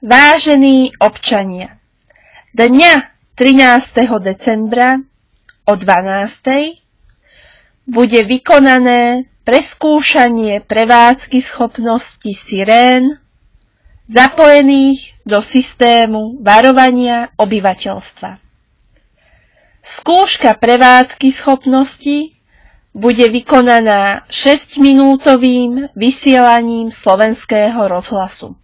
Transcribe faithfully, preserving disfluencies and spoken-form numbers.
Vážení občania, dňa trinásteho decembra o dvanástej bude vykonané preskúšanie prevádzky schopnosti sirén zapojených do systému varovania obyvateľstva. Skúška prevádzky schopnosti bude vykonaná šesťminútovým vysielaním Slovenského rozhlasu.